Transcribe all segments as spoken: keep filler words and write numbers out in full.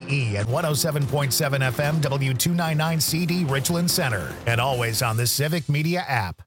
E at one oh seven point seven F M, W two ninety-nine C D, Richland Center. And always on the Civic Media app.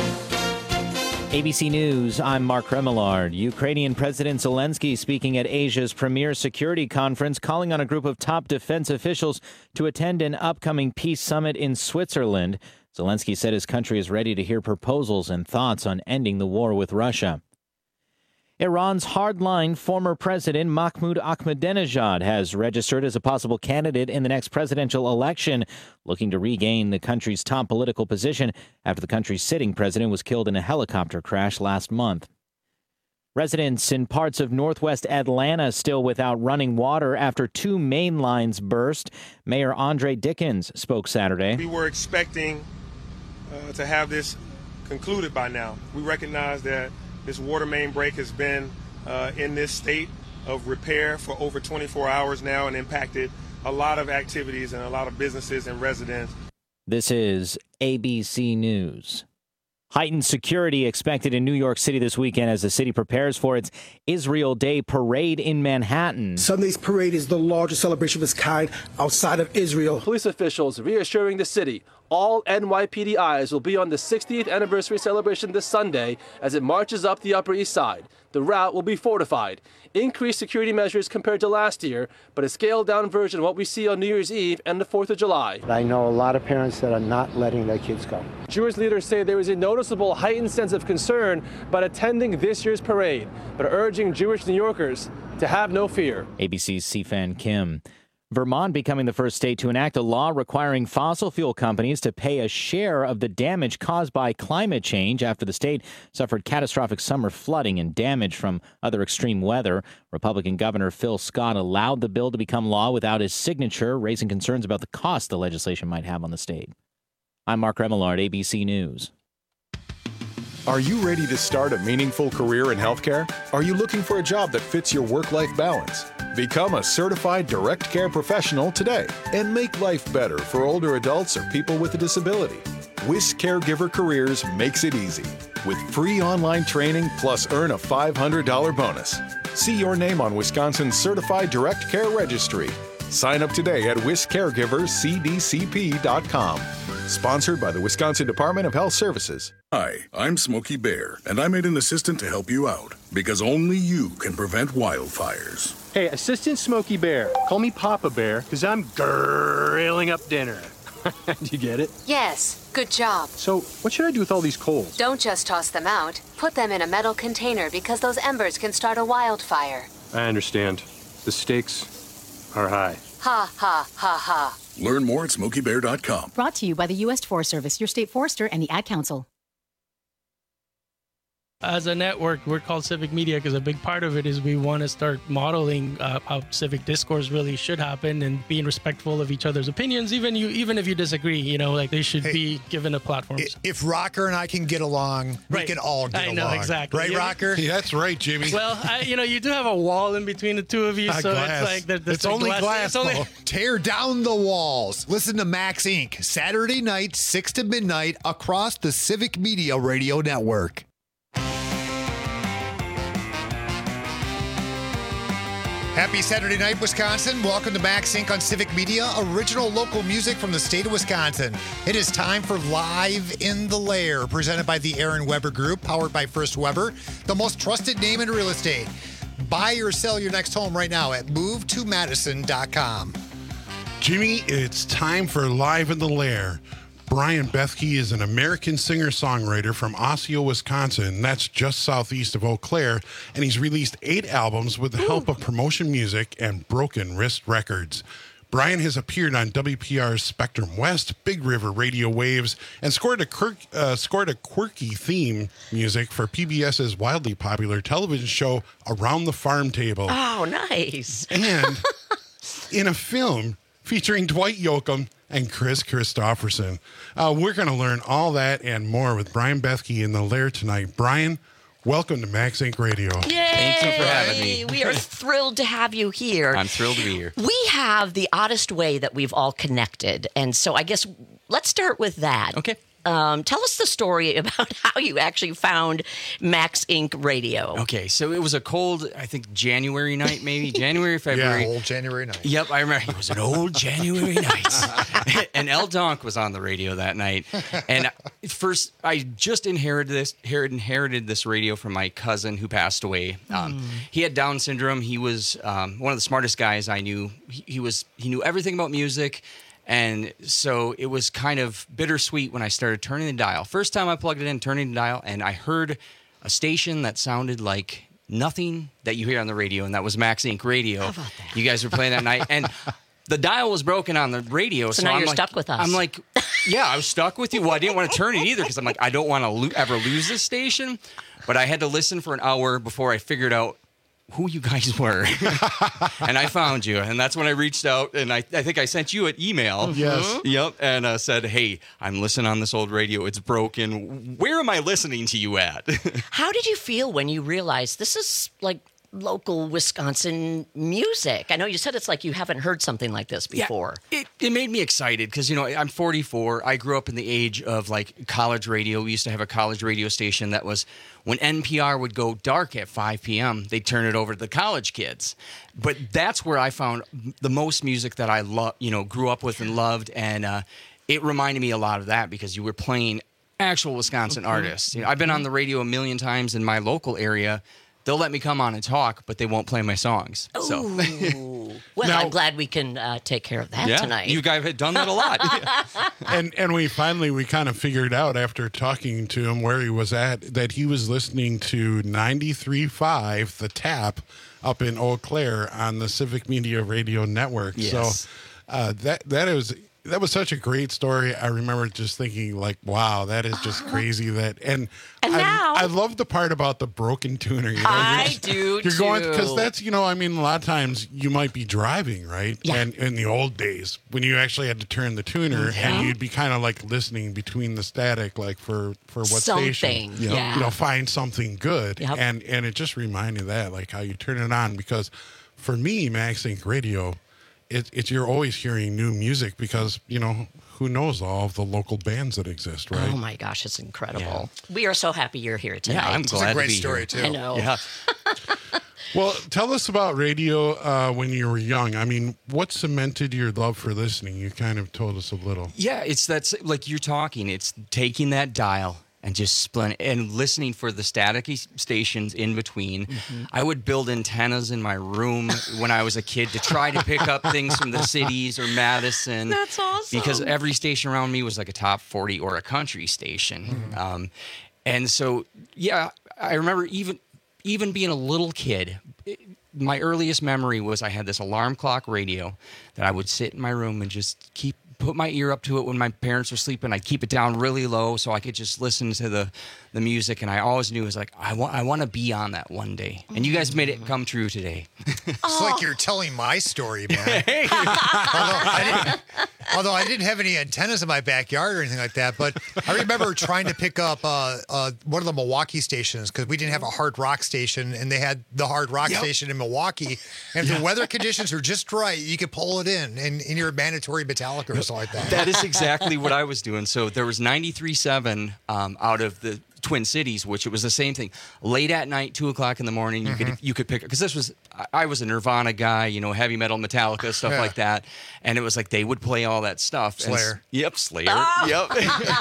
A B C News, I'm Mark Remillard. Ukrainian President Zelensky speaking at Asia's premier security conference, calling on a group of top defense officials to attend an upcoming peace summit in Switzerland. Zelensky said his country is ready to hear proposals and thoughts on ending the war with Russia. Iran's hardline former president Mahmoud Ahmadinejad has registered as a possible candidate in the next presidential election, looking to regain the country's top political position after the country's sitting president was killed in a helicopter crash last month. Residents in parts of northwest Atlanta still without running water after two main lines burst. Mayor Andre Dickens spoke Saturday. We were expecting uh, to have this concluded by now. We recognize that this water main break has been uh, in this state of repair for over twenty-four hours now and impacted a lot of activities and a lot of businesses and residents. This is A B C News. Heightened security expected in New York City this weekend as the city prepares for its Israel Day parade in Manhattan. Sunday's parade is the largest celebration of its kind outside of Israel. Police officials reassuring the city all N Y P D eyes will be on the sixtieth anniversary celebration this Sunday as it marches up the Upper East Side. The route will be fortified. Increased security measures compared to last year, but a scaled-down version of what we see on New Year's Eve and the fourth of July. I know a lot of parents that are not letting their kids go. Jewish leaders say there is a noticeable heightened sense of concern about attending this year's parade, but are urging Jewish New Yorkers to have no fear. A B C's Sifan Kim. Vermont becoming the first state to enact a law requiring fossil fuel companies to pay a share of the damage caused by climate change after the state suffered catastrophic summer flooding and damage from other extreme weather. Republican Governor Phil Scott allowed the bill to become law without his signature, raising concerns about the cost the legislation might have on the state. I'm Mark Remillard, A B C News. Are you ready to start a meaningful career in healthcare? Are you looking for a job that fits your work-life balance? Become a certified direct care professional today and make life better for older adults or people with a disability. Whisk Caregiver Careers makes it easy with free online training plus earn a five hundred dollars bonus. See your name on Wisconsin's Certified Direct Care Registry. Sign up today at whisk caregivers c d c p dot com. Sponsored by the Wisconsin Department of Health Services. Hi, I'm Smokey Bear, and I made an assistant to help you out because only you can prevent wildfires. Hey, Assistant Smokey Bear, call me Papa Bear because I'm grilling up dinner. Do you get it? Yes, good job. So, what should I do with all these coals? Don't just toss them out. Put them in a metal container because those embers can start a wildfire. I understand. The stakes are high. Ha, ha, ha, ha. Learn more at smokey bear dot com. Brought to you by the U S Forest Service, your state forester, and the Ad Council. As a network, we're called Civic Media because a big part of it is we want to start modeling uh, how civic discourse really should happen and being respectful of each other's opinions, even you, even if you disagree. You know, like they should hey, be given a platform. If Rocker and I can get along, right. we can all get along. I know, along. Exactly. Right, yeah. Rocker? Yeah, that's right, Jimmy. Well, I, you know, you do have a wall in between the two of you, so glass. it's like there, there's it's only glass. glass. It's only... Tear down the walls. Listen to Max Incorporated. Saturday night, six to midnight, across the Civic Media Radio Network. Happy Saturday night, Wisconsin. Welcome to Max Incorporated on Civic Media, original local music from the state of Wisconsin. It is time for Live in the Lair, presented by the Aaron Weber Group, powered by First Weber, the most trusted name in real estate. Buy or sell your next home right now at move to madison dot com. Jimmy, it's time for Live in the Lair. Brian Bethke is an American singer-songwriter from Osseo, Wisconsin. That's just southeast of Eau Claire. And he's released eight albums with the help of Promotion Music and Broken Wrist Records. Brian has appeared on W P R's Spectrum West, Big River Radio Waves, and scored a, quirk, uh, scored a quirky theme music for PBS's wildly popular television show Around the Farm Table. Oh, nice. And in a film featuring Dwight Yoakam and Chris Christopherson. Uh, we're going to learn all that and more with Brian Bethke in the Lair tonight. Brian, welcome to Max Incorporated Radio. Yay! Thank you for having me. We are thrilled to have you here. I'm thrilled to be here. We have the oddest way that we've all connected. And so I guess let's start with that. Okay. Um, tell us the story about how you actually found Max Incorporated. Radio. Okay, so it was a cold, I think, January night, maybe January, February. Yeah, old January night. Yep, I remember. It was an old January night, and El Donk was on the radio that night. And first, I just inherited this inherited this radio from my cousin who passed away. Um, Mm. He had Down syndrome. He was um, one of the smartest guys I knew. He, he was he knew everything about music. And so it was kind of bittersweet when I started turning the dial. First time I plugged it in, turning the dial, and I heard a station that sounded like nothing that you hear on the radio, and that was Max Incorporated. Radio. How about that? You guys were playing that night, and the dial was broken on the radio. So So, now I'm you're like, stuck with us. I'm like, yeah, I was stuck with you. Well, I didn't want to turn it either because I'm like, I don't want to lo- ever lose this station. But I had to listen for an hour before I figured out who you guys were. And I found you. And that's when I reached out, and I, I think I sent you an email. Yes. Yep. And uh, said, hey, I'm listening on this old radio. It's broken. Where am I listening to you at? How did you feel when you realized this is like local Wisconsin music? I know you said it's like you haven't heard something like this before. Yeah, it, it made me excited because, you know, I'm forty-four. I grew up in the age of like college radio. We used to have a college radio station that was when N P R would go dark at five p.m., they'd turn it over to the college kids. But that's where I found the most music that I love, you know, grew up with and loved. And uh, it reminded me a lot of that because you were playing actual Wisconsin Mm-hmm. artists. You know, I've been on the radio a million times in my local area. They'll let me come on and talk, but they won't play my songs. So. Ooh. Well, Now- I'm glad we can uh, take care of that yeah, tonight. you guys have done that a lot. and and we finally we kind of figured out after talking to him where he was at that he was listening to ninety-three point five The Tap up in Eau Claire on the Civic Media Radio Network. Yes. So uh, that that is that was such a great story. I remember just thinking like, wow, that is just crazy. That and, And I, now- I love the part about the broken tuner. You know, I you're just- do You're going too. because that's you know I mean a lot of times you might be driving right, Yeah. and in the old days when you actually had to turn the tuner and you'd be kind of like listening between the static like for for what Something, station yeah. you know find something good Yep. and and it just reminded me of that like how you turn it on because for me Max Inc Radio it, it's you're always hearing new music because you know who knows all of the local bands that exist right. Oh my gosh, it's incredible. We are so happy you're here tonight. Yeah, I'm It's glad a great to be story, here. too. I know. Yeah. Well, tell us about radio uh, when you were young. I mean, what cemented your love for listening? You kind of told us a little. Yeah, it's that's like you're talking. It's taking that dial and just splitting and listening for the staticky stations in between. Mm-hmm. I would build antennas in my room when I was a kid to try to pick up things from the cities or Madison. That's awesome. Because every station around me was like a top forty or a country station. Mm-hmm. Um, and so, yeah, I remember even even being a little kid, it- my earliest memory was I had this alarm clock radio that I would sit in my room and just keep put my ear up to it when my parents were sleeping. I'd keep it down really low so I could just listen to the, the music. And I always knew it was like, I want I want to be on that one day. And you guys made it come true today. It's like you're telling my story, man. although, I didn't, although I didn't have any antennas in my backyard or anything like that, but I remember trying to pick up uh, uh, one of the Milwaukee stations because we didn't have a hard rock station, and they had the hard rock Yep. station in Milwaukee. And if the weather conditions are just right, you could pull it in, and, and you're a mandatory Metallica or something like that. That is exactly what I was doing. So there was ninety-three point seven um, out of the Twin Cities, which it was the same thing. Late at night, two o'clock in the morning, you Mm-hmm. could you could pick because this was I, I was a Nirvana guy, you know, heavy metal, Metallica, stuff Yeah. like that, and it was like they would play all that stuff. And s- Slayer. yep, Slayer. Yep.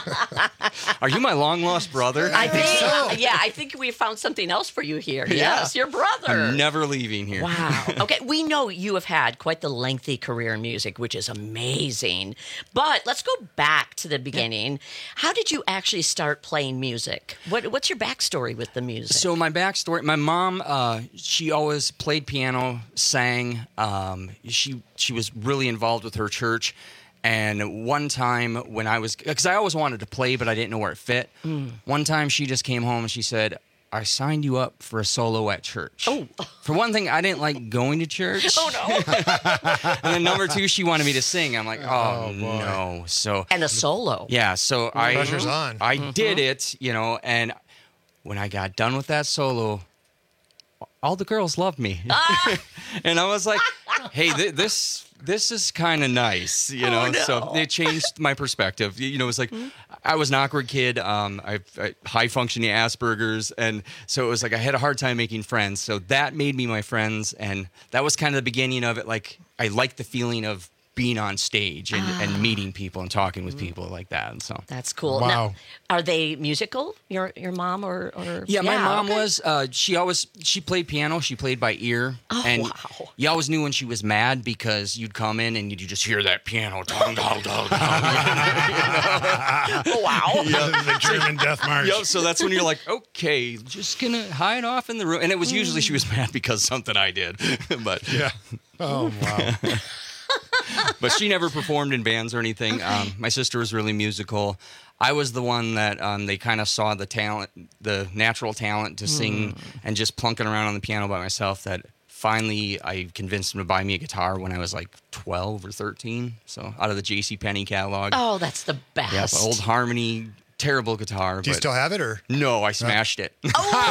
Are you my long lost brother? I think, so. yeah, I think we found something else for you here. Yeah. Yes, your brother. I'm never leaving here. Wow. Okay, we know you have had quite the lengthy career in music, which is amazing. But let's go back to the beginning. How did you actually start playing music? What, what's your backstory with the music? So my backstory, my mom, uh, she always played piano, sang. Um, she she was really involved with her church. And one time when I was, because I always wanted to play, but I didn't know where it fit. Mm. One time she just came home and she said, I signed you up for a solo at church. Oh. For one thing, I didn't like going to church. Oh, no. And then number two, she wanted me to sing. I'm like, oh, no. So And a solo. yeah, so I Pressure's on. I Mm-hmm. did it, you know, and when I got done with that solo, all the girls love me. And I was like, hey, th- this this is kind of nice, you know? Oh, no. So it changed my perspective. You know, it was like, I was an awkward kid. Um, I, I high-functioning Asperger's. And so it was like I had a hard time making friends. So that made me my friends. And that was kind of the beginning of it. Like, I liked the feeling of being on stage and, Ah. and meeting people and talking with people like that. And so That's cool. Wow. Now, are they musical? Your your mom or or Yeah, my mom okay. was. Uh, she always she played piano. She played by ear, Oh, and wow. you always knew when she was mad because you'd come in and you'd just hear that piano. Dong, dong, dong, dong. Oh, wow. The German Death March. Yep. So that's when you're like, okay, just gonna hide off in the room. And it was usually she was mad because something I did, but yeah. Oh wow. But she never performed in bands or anything. Um, my sister was really musical. I was the one that um, they kind of saw the talent, the natural talent to sing and just plunking around on the piano by myself that finally I convinced them to buy me a guitar when I was like twelve or thirteen. So out of the JCPenney catalog. Oh, that's the best. Yeah, old Harmony, terrible guitar. Do you but- still have it, or? No, I smashed it.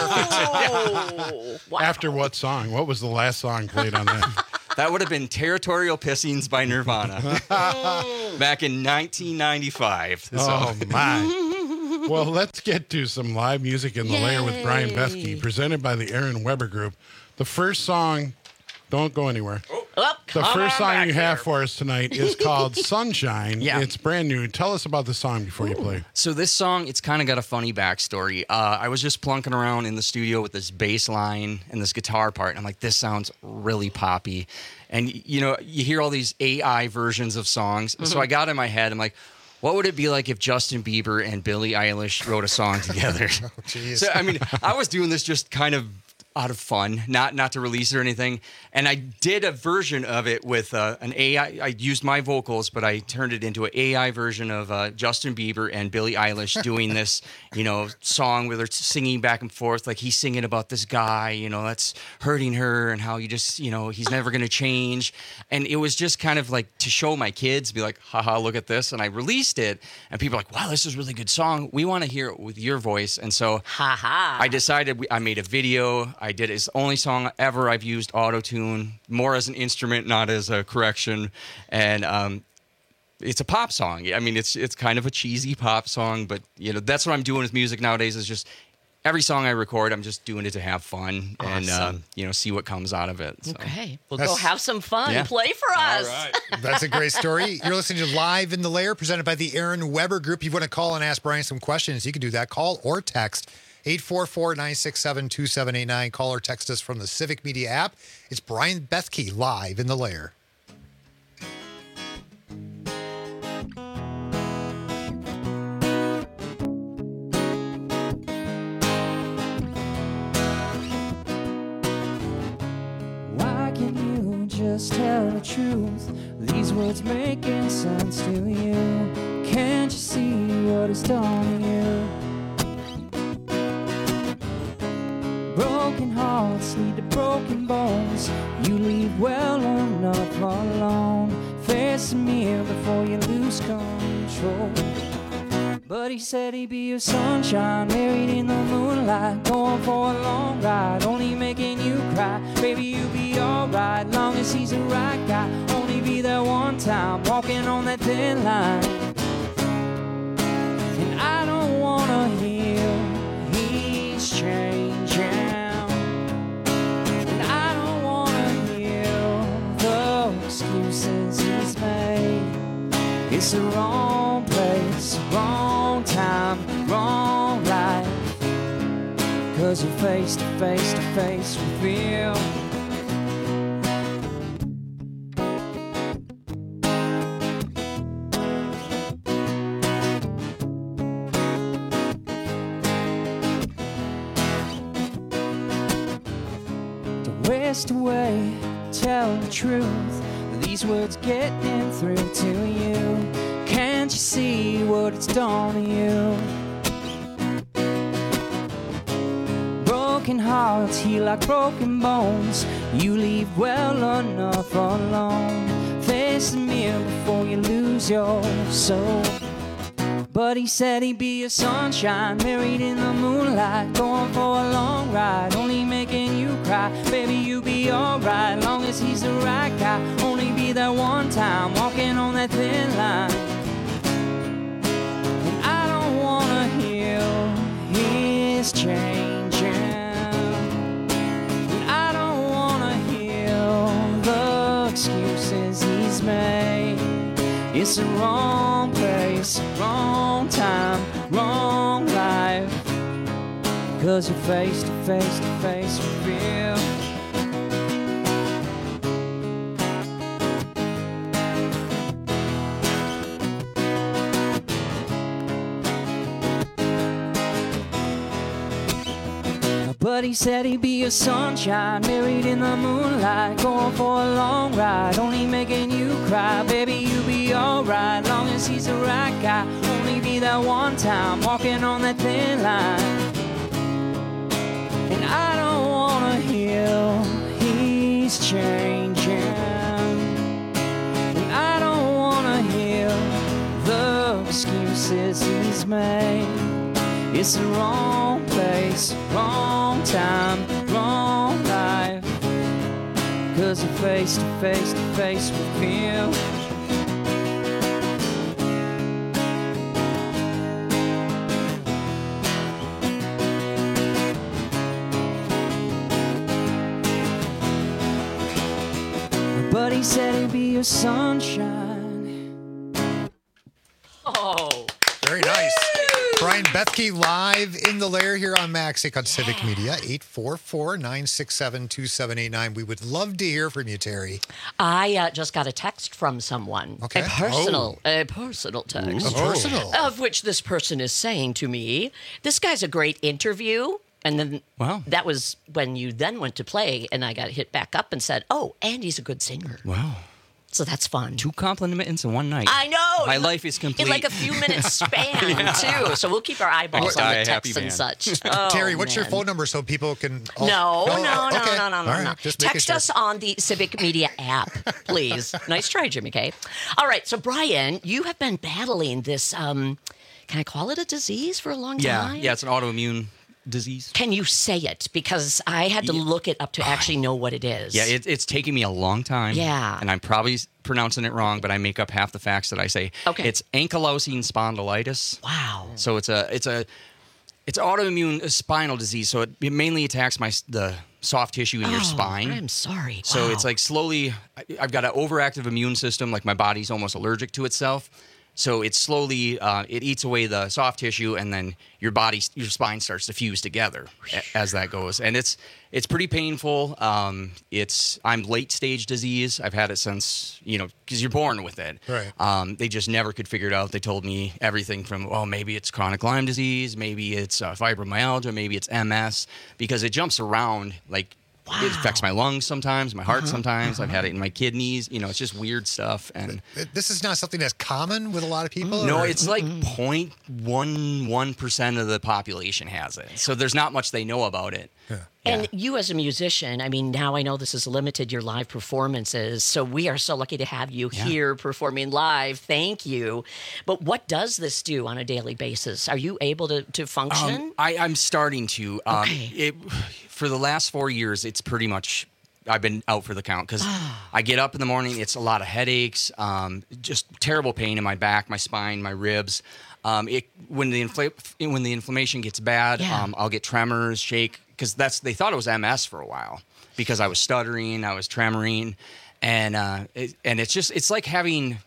Oh, wow. After what song? What was the last song played on that? That would have been Territorial Pissings by Nirvana back in nineteen ninety-five. So. Oh, my. Well, let's get to some live music in the layer with Brian Bethke, presented by the Aaron Weber Group. The first song, don't go anywhere. Oh, The come first on song back you have here. for us tonight is called Sunshine. Yeah. It's brand new. Tell us about the song before you play. So this song, it's kind of got a funny backstory. Uh, I was just plunking around in the studio with this bass line and this guitar part, and I'm like, this sounds really poppy. And, you know, you hear all these A I versions of songs. Mm-hmm. So I got in my head, I'm like, what would it be like if Justin Bieber and Billie Eilish wrote a song together? Oh, jeez. So, I mean, I was doing this just kind of out of fun, not not to release it or anything. And I did a version of it with uh, an A I. I used my vocals, but I turned it into an A I version of uh, Justin Bieber and Billie Eilish doing this, you know, song where they're singing back and forth. Like he's singing about this guy, you know, that's hurting her and how you just, you know, he's never going to change. And it was just kind of like to show my kids, be like, haha, look at this. And I released it and people are like, wow, this is a really good song. We want to hear it with your voice. And so Ha-ha. I decided we, I made a video. I did it's the only song ever I've used auto-tune, more as an instrument, not as a correction. And um, it's a pop song. I mean, it's it's kind of a cheesy pop song, but you know that's what I'm doing with music nowadays. Is just every song I record, I'm just doing it to have fun and Awesome. um, you know see what comes out of it. So. Okay, well, That's- go have some fun. Yeah. Play for us. That's a great story. You're listening to Live in the Lair, presented by the Aaron Weber Group. You want to call and ask Brian some questions, you can do that. Call or text eight four four, nine six seven, two seven eight nine. Call or text us from the Civic Media app. It's Brian Bethke, Live in the Lair. Why can't you just tell the truth? These words making sense to you. Can't you see what it's done to you? Broken hearts lead to broken bones. You leave well enough alone. Face the mirror before you lose control. But he said he'd be your sunshine, buried in the moonlight, going for a long ride, only making you cry. Baby, you'll be alright, long as he's the right guy. Only be there one time, walking on that thin line. And I don't wanna hear he's changing. And I don't wanna hear the excuses he's made. It's the wrong place, wrong time, wrong life. Cause you're face to face to face with him. Don't waste away, tell the truth. These words getting through to you. Can't you see what it's done to you? Broken hearts heal like broken bones. You leave well enough alone. Face the mirror before you lose your soul. buddy said he'd be a sunshine, married in the moonlight, going for a long ride, only making you cry. Baby, you be alright, long as he's the right guy. Only be there one time, walking on that thin line. And I don't wanna heal his changing. And I don't wanna heal the excuses he's made. It's the wrong place, wrong time, wrong life. Cause you're face to face to face reveal. But he said he'd be a sunshine, married in the moonlight, going for a long ride, only making you cry. Baby, you be alright, long as he's the right guy. Only be that one time, walking on that thin line. And I don't wanna heal, he's changing. And I don't wanna heal the excuses he's made. It's the wrong place, wrong time, wrong life. Cause you're face to face to face with him. But he said he'd be your sunshine. Oh. Very nice. Brian Bethke live in the lair here on Maxink on Civic Media. eight four four, nine six seven, two seven eight nine. We would love to hear from you, Terry. I uh, just got a text from someone. Okay. A personal, a personal text. Ooh. A personal. Of which this person is saying to me, this guy's a great interview. And then wow. that was when you then went to play, and I got hit back up and said, oh, and he's a good singer. Wow. So that's fun. Two compliments in one night. I know. My life is complete. In like a few minutes span, Yeah. too. So we'll keep our eyeballs Die on a the happy texts and man. such. Oh, Terry, what's your man. phone number so people can... Oh, No, no, no, okay. no, no, no, All no. right, just making Text sure. us on the Civic Media app, please. Nice try, Jimmy K. All right, so Brian, you have been battling this, um, can I call it a disease for a long Yeah, time? yeah, it's an autoimmune disease. Can you say it? Because I had to look it up to actually know what it is. Yeah, it, it's taking me a long time. Yeah. And I'm probably pronouncing it wrong, but I make up half the facts that I say. Okay. It's ankylosing spondylitis. Wow. So it's a it's a it's autoimmune spinal disease. So it, it mainly attacks my the soft tissue in your Oh, spine. I'm sorry. So Wow. it's like slowly, I- I've got an overactive immune system, like my body's almost allergic to itself. So it slowly, uh, it eats away the soft tissue, and then your body, your spine starts to fuse together a- as that goes. And it's it's pretty painful. Um, it's I'm late stage disease. I've had it since, you know, because you're born with it. Right. Um, they just never could figure it out. They told me everything from, oh, maybe it's chronic Lyme disease, maybe it's uh, fibromyalgia, maybe it's M S, because it jumps around like. Wow. It affects my lungs sometimes, my heart Uh-huh. sometimes. Uh-huh. I've had it in my kidneys. You know, it's just weird stuff. And This is not something that's common with a lot of people? no, or- it's like zero point one one percent of the population has it. So there's not much they know about it. And you as a musician, I mean, now I know this has limited your live performances, so we are so lucky to have you Yeah. here performing live. Thank you. But what does this do on a daily basis? Are you able to, to function? Um, I, I'm starting to. Um, Okay. it, for the last four years, it's pretty much I've been out for the count because I get up in the morning. It's a lot of headaches, um, just terrible pain in my back, my spine, my ribs. Um, it when the infl- when the inflammation gets bad, Yeah. um, I'll get tremors, shake because that's they thought it was M S for a while because I was stuttering, I was tremoring, and uh, it, and it's just it's like having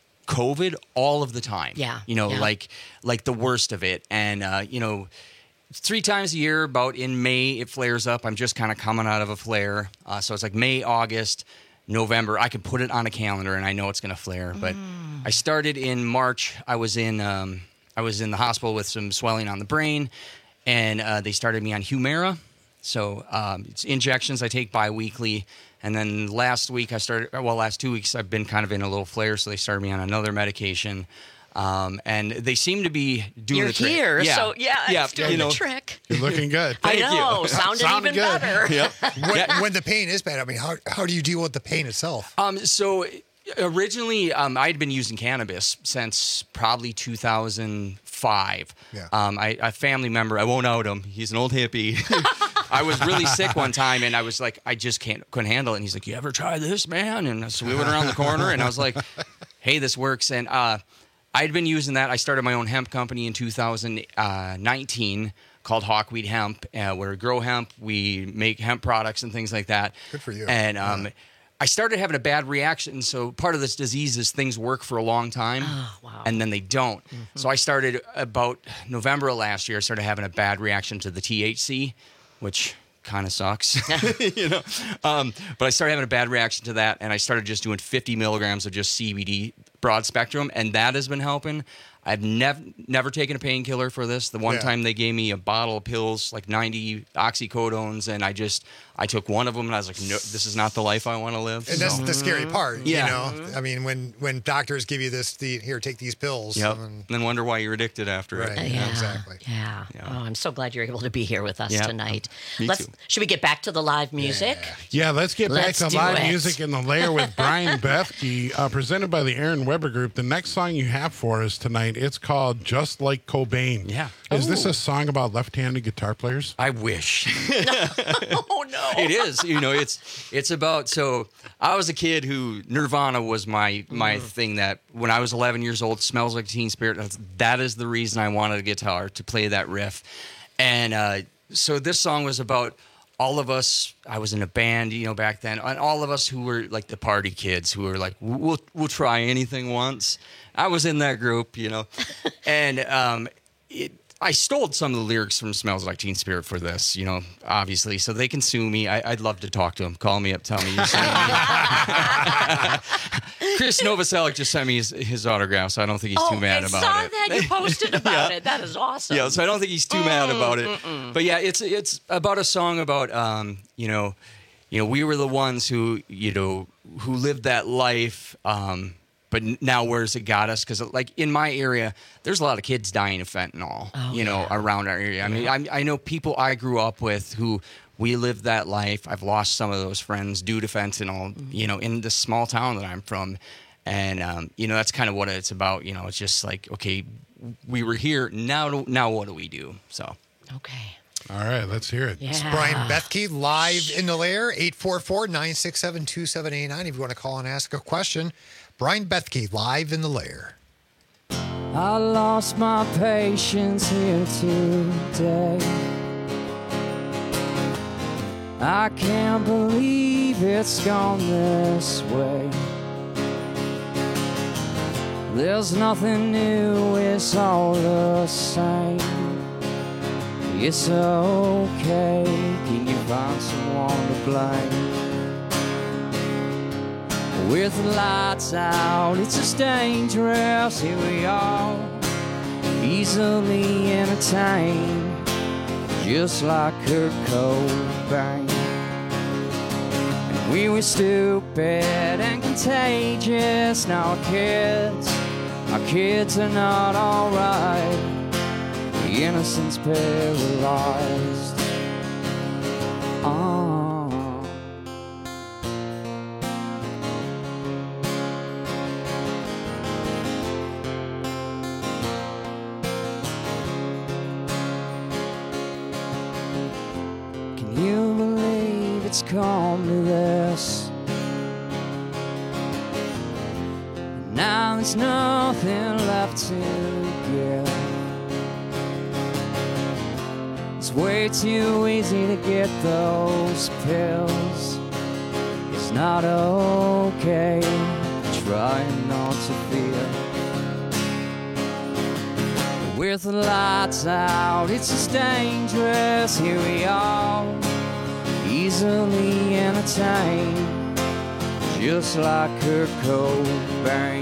COVID all of the time. Yeah, you know, yeah. like like the worst of it, and uh, you know. Three times a year, about in May, it flares up. I'm just kind of coming out of a flare. Uh, so it's like May, August, November. I can put it on a calendar and I know it's going to flare. But I started in March. I was in um, I was in the hospital with some swelling on the brain, and uh, they started me on Humira. So um, it's injections I take bi-weekly. And then last week I started, well, last two weeks I've been kind of in a little flare, so they started me on another medication. Um, and they seem to be doing You're the trick. here, so yeah, it's doing you know, the trick. You're looking good. I Thank know, you. sounded, Sounded even good. better. Yep. when, when the pain is bad, I mean, how, how do you deal with the pain itself? Um, so originally, um, I'd been using cannabis since probably two thousand five. Yeah. Um, I, a family member, I won't out him. He's an old hippie. I was really sick one time, and I was like, I just can't couldn't handle it. And he's like, "You ever try this, man?" And so we went around the corner, and I was like, "Hey, this works." And uh, I'd been using that. I started my own hemp company in two thousand nineteen called Hawkweed Hemp, uh, where we grow hemp, we make hemp products and things like that. Good for you. And um, yeah. I started having a bad reaction. So part of this disease is things work for a long time, oh, wow. and then they don't. Mm-hmm. So I started about November of last year, I started having a bad reaction to the T H C, which kind of sucks, you know. Um, but I started having a bad reaction to that, and I started just doing fifty milligrams of just C B D broad spectrum, and that has been helping. I've never never taken a painkiller for this. The one Yeah. time they gave me a bottle of pills, like ninety oxycodones, and I just I took one of them, and I was like, no, this is not the life I want to live. And that's So- the scary part, Yeah. you know? I mean, when, when doctors give you this, the, here, take these pills. Yep. and- And then wonder why you're addicted after Right. it. Yeah, exactly. Yeah. Oh, I'm so glad you're able to be here with us Yeah. tonight. Me Let's. too. Should we get back to the live music? Yeah, let's get Let's back to do live it. music in the lair with Brian Bethke, uh, presented by the Aaron Weber Group. The next song you have for us tonight, it's called Just Like Cobain. Yeah. Is this Oh. a song about left-handed guitar players? I wish. Oh no. It is. You know, it's it's about so I was a kid who Nirvana was my my thing that when I was eleven years old, Smells Like Teen Spirit, that's, that is the reason I wanted a guitar to play that riff. And uh, so this song was about all of us. I was in a band, you know, back then, and all of us who were like the party kids who were like, we'll we'll try anything once. I was in that group, you know, and um, it. I stole some of the lyrics from Smells Like Teen Spirit for this, you know, obviously, so they can sue me. I, I'd love to talk to them. Call me up, tell me you're suing me. Chris Novoselic just sent me his, his autograph, so I don't think he's oh, too mad I about saw it. that you posted about Yeah. it. That is awesome. Yeah, so I don't think he's too mad about it. Mm-mm. But yeah, it's it's about a song about um, you know, you know, we were the ones who, you know, who lived that life. Um, but now where's it got us? Because like in my area, there's a lot of kids dying of fentanyl. Oh, you know, yeah. around our area. I mean, Yeah. I, I know people I grew up with who. We lived that life. I've lost some of those friends due to fentanyl, Mm-hmm. you know, in the small town that I'm from. And, um, you know, that's kind of what it's about. You know, it's just like, okay, we were here. Now, now what do we do? So. Okay. All right, let's hear it. Yeah. It's Brian Bethke live in the lair, eight four four, nine six seven, two seven eight nine. If you want to call and ask a question, Brian Bethke live in the lair. I lost my patience here today. I can't believe it's gone this way. There's nothing new, it's all the same. It's okay, can you find someone to blame? With the lights out, it's just dangerous, here we are, easily entertained, just like Kurt Cobain. And we were stupid and contagious, now our kids, our kids are not alright. The innocence paralyzed. Oh. Can you believe it's come to this? Now there's nothing left to give. It's way too easy to get those pills. It's not okay, trying not to feel. With the lights out, it's just dangerous, here we are, easily entertained, just like Kurt Cobain.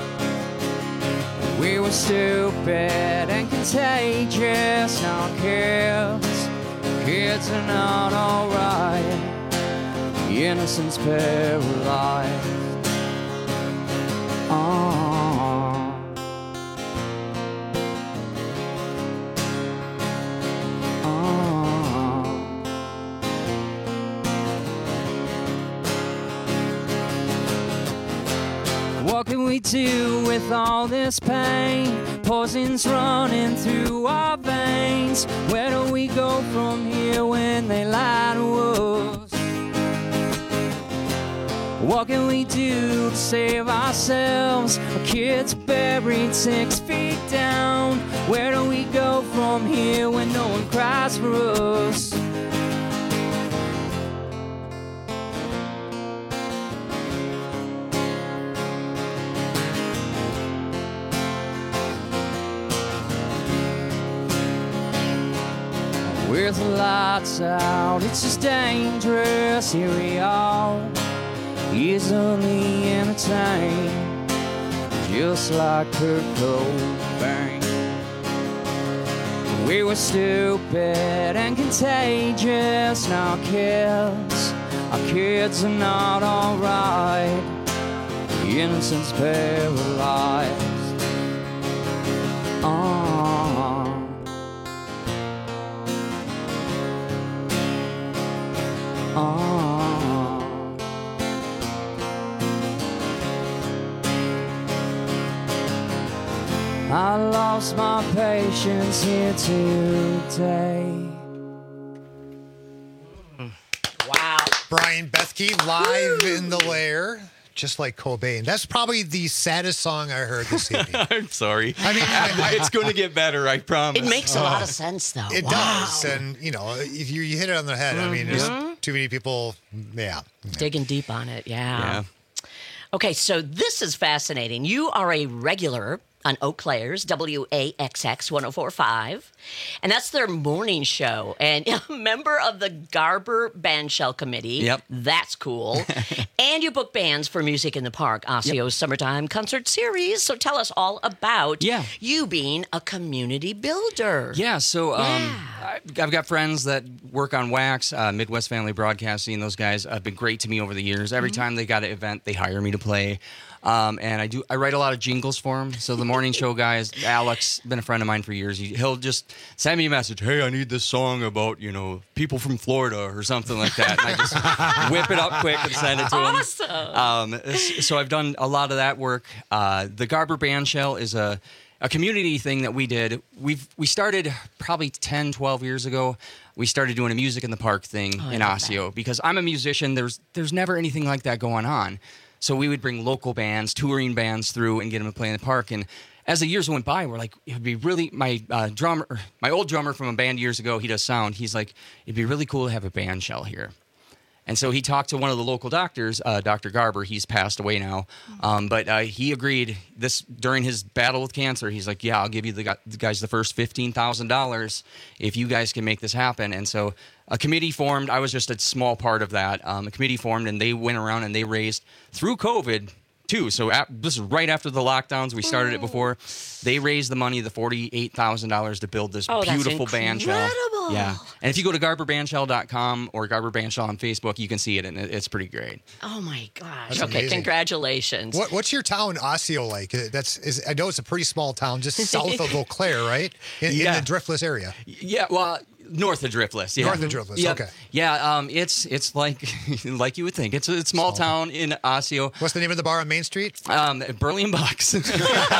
We were stupid and contagious, now kids, kids are not alright, innocence paralyzed. Oh. What can we do with all this pain? Poison's running through our veins. Where do we go from here when they lie to us? What can we do to save ourselves? Our kids buried six feet down. Where do we go from here when no one cries for us? With the lights out, it's just dangerous. Here we are, easily entertained, just like Kurt Cobain. We were stupid and contagious. Now our kids, our kids are not alright. Innocence paralyzed. Uh. Uh. I lost my patience here today. Wow. Brian Bethke live Woo. in the lair, just like Cobain. That's probably the saddest song I heard this evening. I'm sorry. I mean, I, I, it's going to get better, I promise. It makes a Oh. lot of sense, though. It Wow. does. And, you know, if you, you hit it on the head, I mean, there's too many people, yeah. Digging deep on it, yeah. Yeah. Okay, so this is fascinating. You are a regular on Eau Claire's W A X X one oh four point five, and that's their morning show. And a member of the Garber Bandshell Committee. Yep. That's cool. And you book bands for Music in the Park, Osceo's yep. Summertime Concert Series. So tell us all about yeah. you being a community builder. Yeah, so um, Yeah. I- I've got friends that work on Wax, uh, Midwest Family Broadcasting. Those guys have been great to me over the years. Every Mm-hmm. time they got an event, they hire me to play. Um, and I do. I write a lot of jingles for them. So the morning show guys, Alex, been a friend of mine for years. He, he'll just send me a message. Hey, I need this song about you know people from Florida or something like that. And I just whip it up quick and send it to him. Awesome. Um, so I've done a lot of that work. Uh, the Garber Bandshell is a a community thing that we did. We've we started probably ten, twelve years ago. We started doing a Music in the Park thing Oh, I in love Osseo because I'm a musician. There's there's never anything like that going on. So we would bring local bands, touring bands through and get them to play in the park. And as the years went by, we're like, it would be really, my uh, drummer, my old drummer from a band years ago, he does sound. He's like, it'd be really cool to have a band shell here. And so he talked to one of the local doctors, uh, Doctor Garber. He's passed away now. Um, but uh, he agreed this during his battle with cancer. He's like, yeah, I'll give you the, gu- the guys the first fifteen thousand dollars if you guys can make this happen. And so a committee formed. I was just a small part of that. Um, a committee formed, and they went around and they raised, through COVID, too. So ap- this is right after the lockdowns. We started it before. They raised the money, the forty-eight thousand dollars to build this Oh, that's beautiful band shell. incredible. Yeah. And if you go to garber bandshell dot com or Garber Bandshell on Facebook, you can see it, and it- it's pretty great. Oh, my gosh. That's okay, amazing. congratulations. What, what's your town, Osseo, like? Uh, That's is, I know it's a pretty small town, just south of Eau Claire, right? In, Yeah. in the Driftless area. Yeah, well, north of Driftless. Yeah. North of Driftless, Yeah. okay. Yeah, um, it's it's like like you would think. It's a small, town in Osseo. What's the name of the bar on Main Street? Um, Burley and Bucks. and,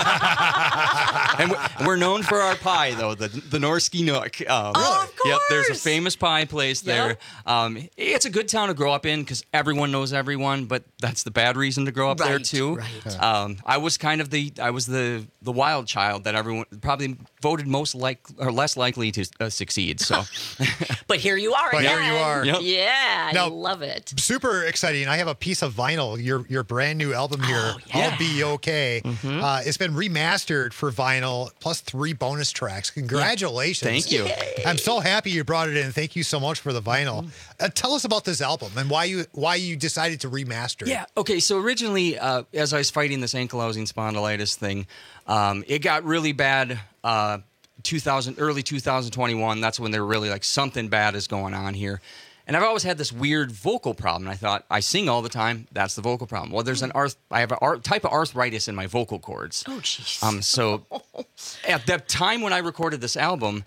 we're, and we're known for our pie, though, the the Norski Nook. Um, Oh, of Yep, there's a course. famous pie place there. Yep. Um, it's a good town to grow up in because everyone knows everyone, but that's the bad reason to grow up there Right, too. right. Um, I was kind of the I was the the wild child that everyone probably voted most like or less likely to uh, succeed. So. But here you are But again. here you are. Yep. Yeah, I Now- love it. Super exciting. I have a piece of vinyl, your your brand new album here, Oh, yeah. I'll Be Okay. Mm-hmm. Uh, it's been remastered for vinyl, plus three bonus tracks. Congratulations. Thank you. I'm so happy you brought it in. Thank you so much for the vinyl. Uh, tell us about this album and why you why you decided to remaster it. Yeah. Okay. So originally, uh, as I was fighting this ankylosing spondylitis thing, um, it got really bad. Uh, two thousand, early two thousand twenty-one. That's when they were really like something bad is going on here. And I've always had this weird vocal problem. I thought I sing all the time. That's the vocal problem. Well, there's an arth. I have a ar- type of arthritis in my vocal cords. Oh, jeez. Um. So at the time when I recorded this album,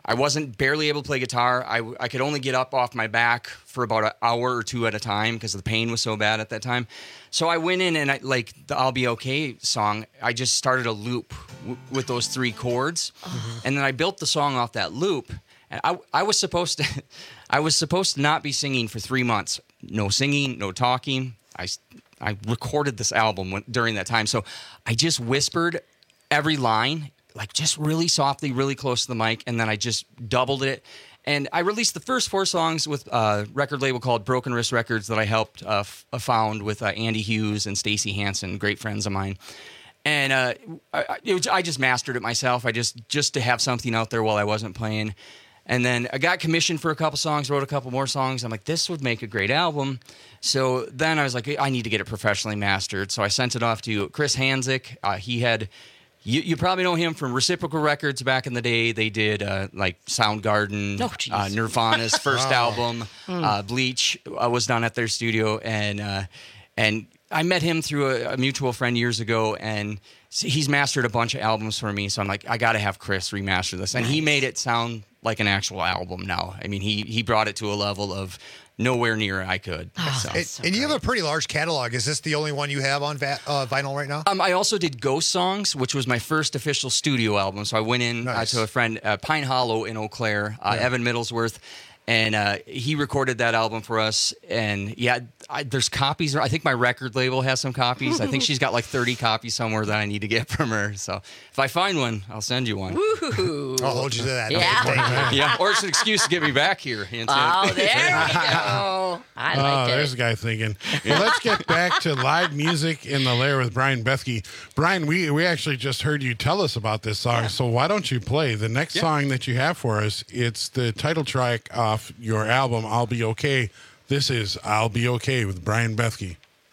I wasn't barely able to play guitar. I, I could only get up off my back for about an hour or two at a time because the pain was so bad at that time. So I went in and I, like the I'll Be Okay song, I just started a loop w- with those three chords. Mm-hmm. And then I built the song off that loop. And I, I was supposed to, I was supposed to not be singing for three months. No singing, no talking. I, I recorded this album when, during that time. So I just whispered every line, like just really softly, really close to the mic, and then I just doubled it. And I released the first four songs with a record label called Broken Wrist Records that I helped uh, f- found with uh, Andy Hughes and Stacey Hansen, great friends of mine. And uh, I, it was, I just mastered it myself. I just just to have something out there while I wasn't playing. And then I got commissioned for a couple songs, wrote a couple more songs. I'm like, this would make a great album. So then I was like, I need to get it professionally mastered. So I sent it off to Chris Hanzik. Uh, he had... You, you probably know him from Reciprocal Records back in the day. They did uh, like Soundgarden, oh, uh, Nirvana's first oh. album, mm. uh, Bleach uh, was done at their studio, and uh, and I met him through a, a mutual friend years ago, and he's mastered a bunch of albums for me. So I'm like, I got to have Chris remaster this, and nice. He made it sound like an actual album now. I mean, he he brought it to a level of nowhere near I could. Oh, so. And, so and you have a pretty large catalog. Is this the only one you have on va- uh, vinyl right now? Um, I also did Ghost Songs, which was my first official studio album. So I went in nice. uh, to a friend, uh, Pine Hollow in Eau Claire, uh, yeah. Evan Middlesworth, and uh, he recorded that album for us. And yeah, I, there's copies. I think my record label has some copies. I think she's got like thirty copies somewhere that I need to get from her. So if I find one, I'll send you one. Woo-hoo. I'll hold you to that. Yeah. yeah, or it's an excuse to get me back here. Into oh, there we go. I like oh, it. there's a guy thinking. Well, let's get back to live music in the Lair with Brian Bethke. Brian, we, we actually just heard you tell us about this song, yeah. so why don't you play the next yeah. song that you have for us? It's the title track off your album, I'll Be Okay. This is I'll Be Okay with Brian Bethke.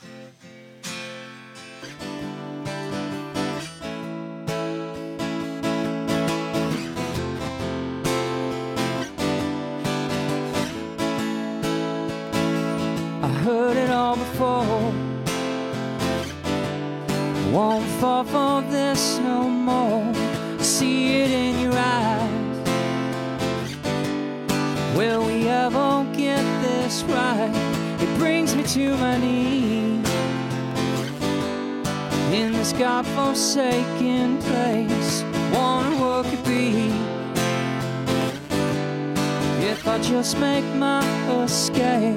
Heard it all before. Won't fall for this no more. See it in your eyes. Will we ever get this right? It brings me to my knees in this godforsaken place. Wonder what could be if I just make my escape.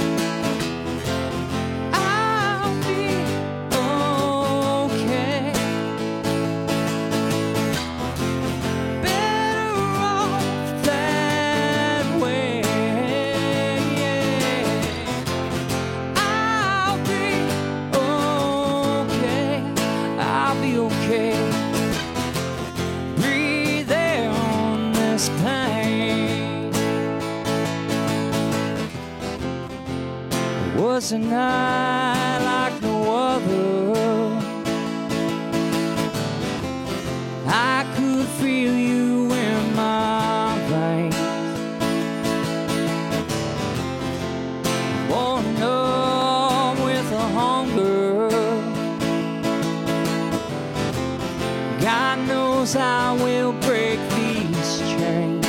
Was a night like no other. I could feel you in my veins. Born numb with a hunger. God knows I will break these chains.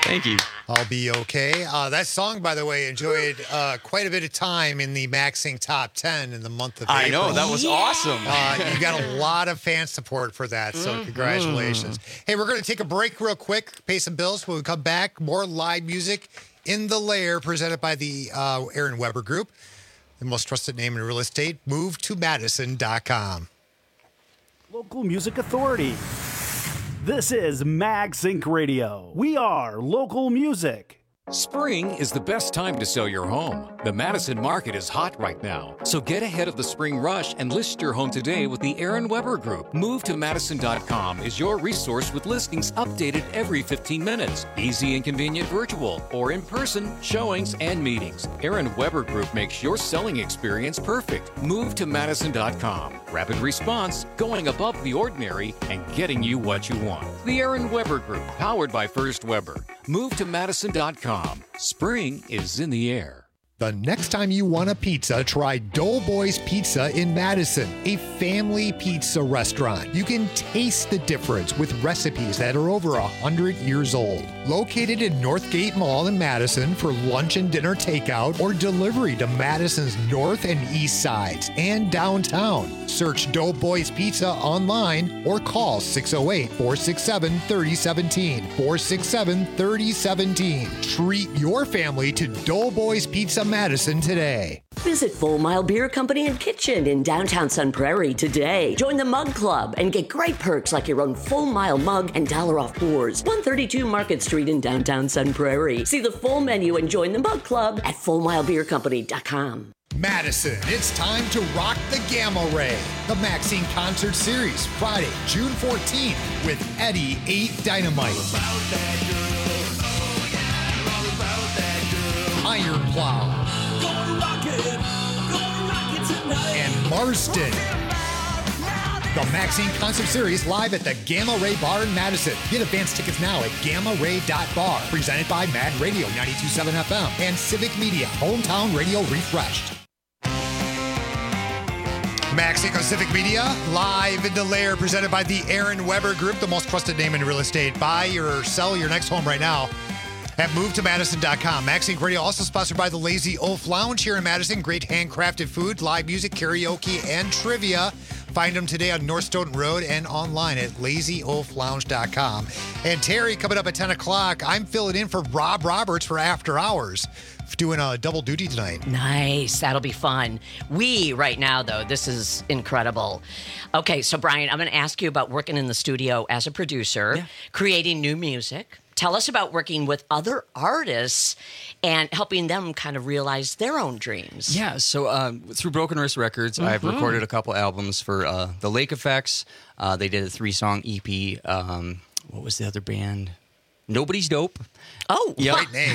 Thank you. I'll be okay. Uh, that song, by the way, enjoyed uh, quite a bit of time in the MaxSync Top ten in the month of I April. know, that was yeah. awesome. Uh, you got a lot of fan support for that, so mm-hmm. congratulations. Hey, we're going to take a break real quick, pay some bills. When we come back, more live music in the Lair presented by the uh, Aaron Weber Group, the most trusted name in real estate. Move to Madison dot com. Local Music Authority. This is MagSync Radio. We are local music. Spring is the best time to sell your home. The Madison market is hot right now, so get ahead of the spring rush and list your home today with the Aaron Weber Group. Move to Madison dot com is your resource with listings updated every fifteen minutes. Easy and convenient virtual or in-person showings and meetings. Aaron Weber Group makes your selling experience perfect. Move to Madison dot com. Rapid response, going above the ordinary, and getting you what you want. The Aaron Weber Group, powered by First Weber. Move to Madison dot com. Spring is in the air. The next time you want a pizza, try Doughboys Pizza in Madison, a family pizza restaurant. You can taste the difference with recipes that are over one hundred years old. Located in Northgate Mall in Madison for lunch and dinner takeout or delivery to Madison's north and east sides and downtown. Search Doughboys Pizza online or call six oh eight, four six seven, three oh one seven, four six seven, three oh one seven. Treat your family to Doughboys Pizza Madison today. Visit Full Mile Beer Company and Kitchen in downtown Sun Prairie today. Join the Mug Club and get great perks like your own Full Mile mug and dollar off pours. one thirty-two Market Street in downtown Sun Prairie. See the full menu and join the Mug Club at full mile beer company dot com. Madison, it's time to rock the Gamma Ray. The MaxSync Concert Series, Friday, June fourteenth with Eddie eight Dynamite. Iron Plow. And Marston. The MaxSync Concert Series live at the Gamma Ray Bar in Madison. Get advance tickets now at gamma ray dot bar. Presented by Mad Radio ninety-two point seven F M and Civic Media, hometown radio refreshed. MaxSync on Civic Media, live in the Lair, presented by the Aaron Weber Group, the most trusted name in real estate. Buy or sell your next home right now at move to Madison dot com. MaxSync Radio also sponsored by the Lazy Oaf Lounge here in Madison. Great handcrafted food, live music, karaoke, and trivia. Find them today on North Stoughton Road and online at lazy oaf lounge dot com. And Terry, coming up at ten o'clock, I'm filling in for Rob Roberts for After Hours. Doing a double duty tonight. Nice. That'll be fun. We, right now, though, this is incredible. Okay, so Brian, I'm going to ask you about working in the studio as a producer, yeah. creating new music. Tell us about working with other artists and helping them kind of realize their own dreams. Yeah, so um, through Broken Wrist Records, mm-hmm. I've recorded a couple albums for uh, the Lake Effects. Uh, they did a three-song E P. Um, what was the other band? Nobody's Dope. Oh, yep. Great name.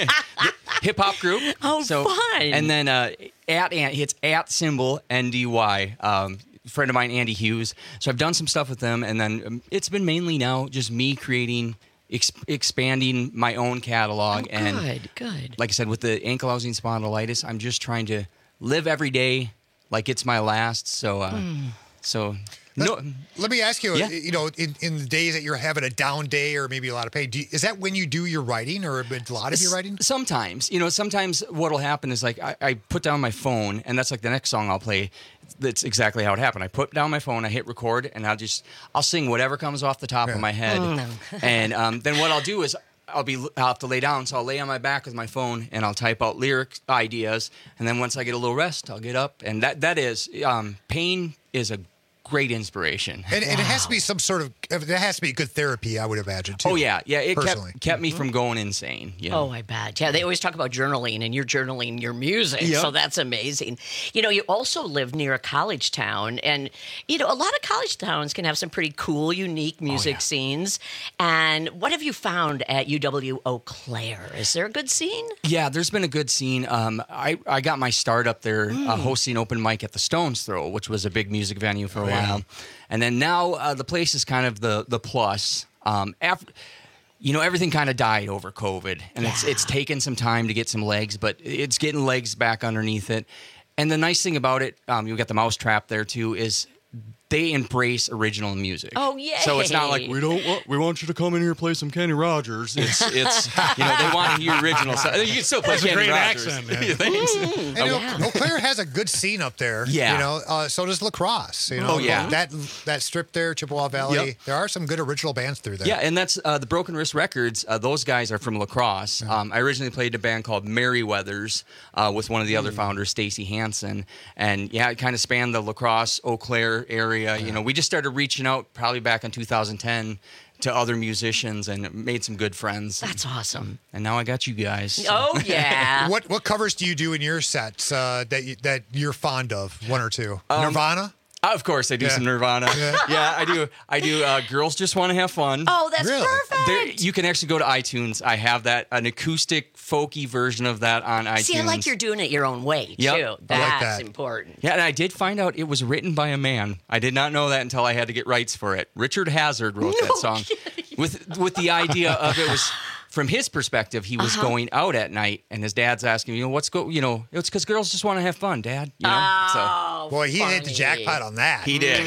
Hip hop group. Oh, so, fun. And then uh, at it's at symbol N D Y. Um, friend of mine, Andy Hughes. So I've done some stuff with them, and then um, it's been mainly now just me creating, ex- expanding my own catalog. Oh, and good, good. Like I said, with the ankylosing spondylitis, I'm just trying to live every day like it's my last. So, uh, mm. so. Let, no. let me ask you, yeah. you know, in, in the days that you're having a down day or maybe a lot of pain, do you, is that when you do your writing or a lot of your writing? Sometimes. You know, sometimes what will happen is like I, I put down my phone and that's like the next song I'll play. That's exactly how it happened. I put down my phone, I hit record, and I'll just, I'll sing whatever comes off the top yeah. of my head. Oh, no. And um, then what I'll do is I'll be, I'll have to lay down, so I'll lay on my back with my phone and I'll type out lyric ideas. And then once I get a little rest, I'll get up. And that that is, um, pain is a great inspiration. And, and wow. it has to be some sort of, it has to be good therapy, I would imagine, too. Oh, yeah. Yeah, it personally. kept, kept me from going insane. You know? Oh, I bet. Yeah, they always talk about journaling, and you're journaling your music, yep. so that's amazing. You know, you also live near a college town, and, you know, a lot of college towns can have some pretty cool, unique music oh, yeah. scenes. And what have you found at U W Eau Claire? Is there a good scene? Yeah, there's been a good scene. Um, I, I got my start up there mm. uh, hosting open mic at the Stones Throw, which was a big music venue for a while. Yeah. And then now uh, the place is kind of the the plus. Um, after, you know, everything kind of died over COVID, and yeah. it's it's taken some time to get some legs, but it's getting legs back underneath it. And the nice thing about it, um, you got the Mousetrap there too, is they embrace original music. Oh, yay. So it's not like we don't want, we want you to come in here and play some Kenny Rogers. It's it's you know they want to hear original stuff. You can still play That's a Kenny great Rogers. accent, man. Yeah, thanks. And Eau, Eau Claire has a good scene up there. Yeah. You know, uh, so does La Crosse. You know, Oh, yeah. that that strip there, Chippewa Valley. Yep. There are some good original bands through there. Yeah, and that's uh, the Broken Wrist Records. Uh, those guys are from La Crosse. Um, I originally played a band called Merryweathers uh, with one of the other founders, Stacy Hansen, and yeah, it kind of spanned the La Crosse, Eau Claire area. You know, we just started reaching out probably back in two thousand ten to other musicians and made some good friends. That's awesome. And now I got you guys. Oh yeah. what what covers do you do in your sets uh, that you, that you're fond of? One or two. Um, Nirvana. Uh, Of course, I do Yeah. some Nirvana. Yeah. Yeah, I do. I do. Uh, Girls Just Want to Have Fun. Oh, that's Really? perfect. There, you can actually go to iTunes. I have that, an acoustic, folky version of that on iTunes. See, I like you're doing it your own way, Yep. too. I like That's that. important. Yeah, and I did find out it was written by a man. I did not know that until I had to get rights for it. Richard Hazard wrote that song with with the idea of it was from his perspective. He was Uh-huh. going out at night, and his dad's asking, you know, what's go, you know, it's because girls just want to have fun, Dad. You know, Oh, Boy, he hit the funny. jackpot on that. so he did.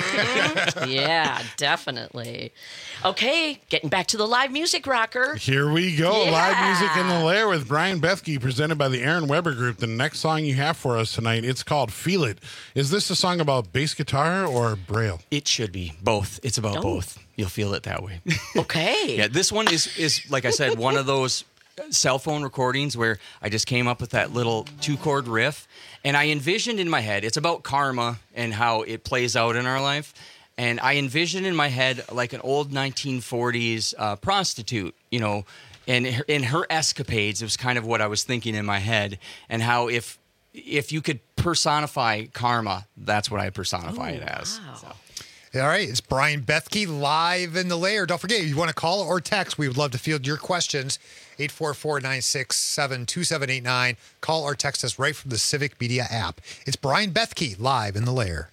Yeah, definitely. Okay, getting back to the live music rocker. Here we go. Yeah. Live music in the lair with Brian Bethke, presented by the Aaron Weber Group. The next song you have for us tonight, it's called Feel It. Is this a song about bass guitar or Braille? It should be both. It's about Oh. both. You'll feel it that way. Okay. Yeah, this one is is like I said, one of those cell phone recordings where I just came up with that little two chord riff, and I envisioned in my head it's about karma and how it plays out in our life, and I envisioned in my head like an old nineteen forties uh, prostitute, you know, and her- in her escapades. It was kind of what I was thinking in my head, and how if if you could personify karma, that's what I personify it as. So. All right, it's Brian Bethke live in the lair. Don't forget, you want to call or text, we would love to field your questions. eight four four, nine six seven, two seven eight nine. Call or text us right from the Civic Media app. It's Brian Bethke live in the lair.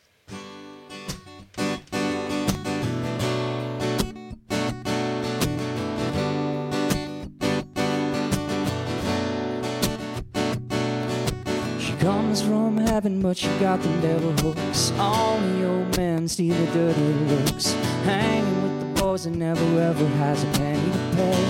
She comes from heaven, but she got the devil hooks. All the old men steal the dirty looks. Hanging with the boys and never ever has a penny to pay.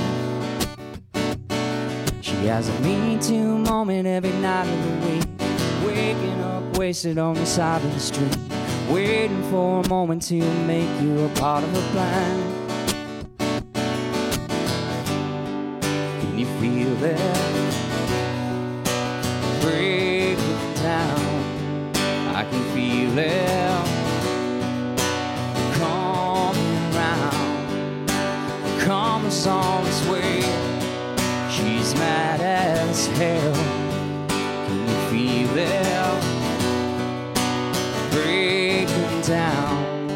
She has a me too moment every night of the week. Waking up wasted on the side of the street. Waiting for a moment to make you a part of her plan. Can you feel it? Break it down. I can feel it coming round. Come is on its way. She's mad as hell. Can you feel it breaking down?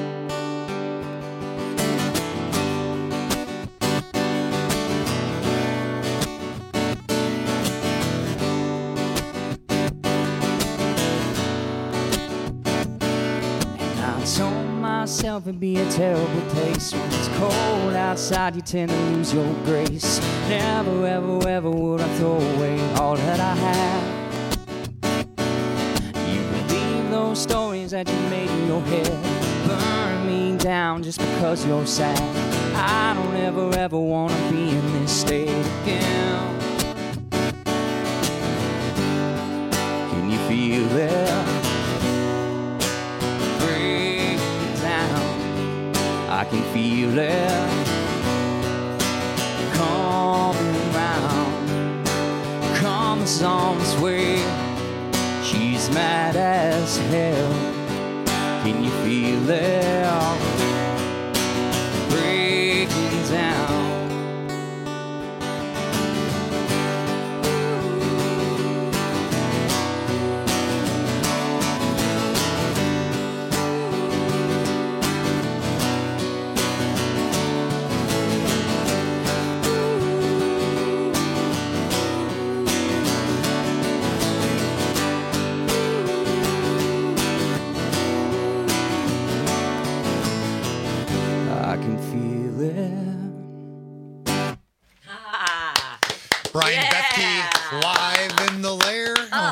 Myself would be a terrible place. When it's cold outside, you tend to lose your grace. Never, ever, ever would I throw away all that I had. You believe those stories that you made in your head. Burn me down just because you're sad. I don't ever, ever want to be in this state again. Can you feel it? I can feel it coming round. Comes on its way. She's mad as hell. Can you feel it breaking down?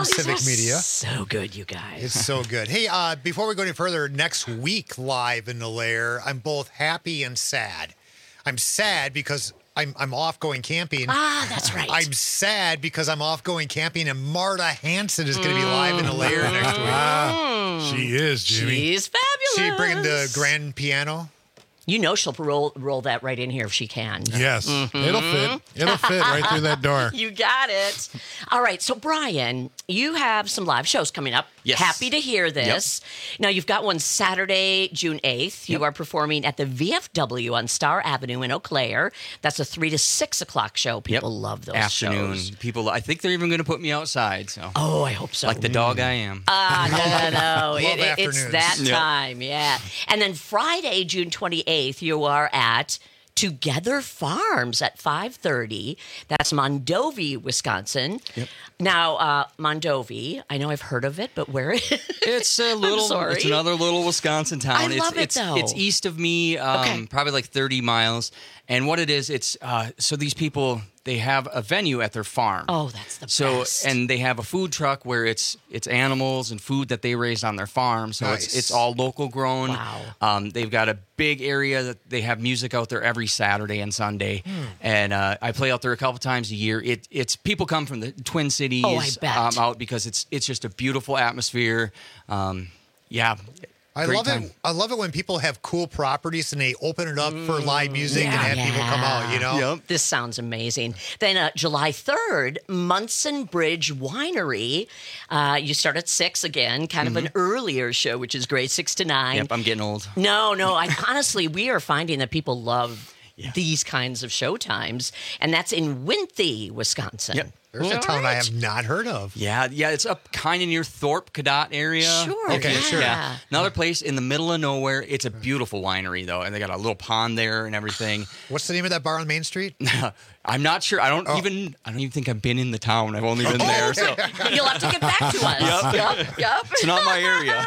on Oh, these Civic are Media. So good, you guys. It's so good. Hey, uh, before we go any further, next week live in the lair, I'm both happy and sad. I'm sad because I'm I'm off going camping. Ah, that's right. I'm sad because I'm off going camping, and Marta Hanson is going to be live in the lair next week. Ah, she is, Jimmy. She's fabulous. She bringing the grand piano. You know she'll roll roll that right in here if she can. Yes, Mhm. it'll fit. It'll fit right through that door. You got it. All right, so Brian, you have some live shows coming up. Yes. Happy to hear this. Now, you've got one Saturday, June eighth. You are performing at the V F W on Star Avenue in Eau Claire. That's a three to six o'clock show. People love those Afternoon. shows. People, I think they're even going to put me outside. So. Oh, I hope so. Like the dog I am. Ah, no, no, no. Love It- it- it's afternoons. that Yep. time, yeah. And then Friday, June twenty-eighth, you are at Together Farms at five thirty. That's Mondovi, Wisconsin. Yep. Now, uh, Mondovi, I know I've heard of it, but where is it? It's a little. sorry. It's another little Wisconsin town. I it's, love it, it's, though. It's east of me, um, Okay. probably like thirty miles. And what it is, it's uh, so these people they have a venue at their farm. Oh, that's the so best. and they have a food truck where it's it's animals and food that they raised on their farm. So Nice. it's it's all local grown. Wow. Um, they've got a big area that they have music out there every Saturday and Sunday. Hmm. And uh, I play out there a couple times a year. It it's people come from the Twin Cities Oh, I bet. Um, out because it's it's just a beautiful atmosphere. Um, yeah. I Great love time. it. I love it when people have cool properties and they open it up for live music and Yeah. have people come out. You know. This sounds amazing. Then uh, July third, Munson Bridge Winery. Uh, you start at six again, kind of an earlier show, which is great, six to nine. Yep, I'm getting old. No, no. I honestly, we are finding that people love these kinds of show times, and that's in Winthy, Wisconsin. Yep. There's a town I have not heard of. Yeah, yeah, it's up kind of near Thorpe, Cadott area. Sure, Okay, yeah. sure. Yeah. Another place in the middle of nowhere. It's a beautiful winery, though, and they got a little pond there and everything. What's the name of that bar on Main Street? I'm not sure. I don't Oh. even. I don't even think I've been in the town. I've only been there. So You'll have to get back to us. Yep. Yep, yep. it's not my area.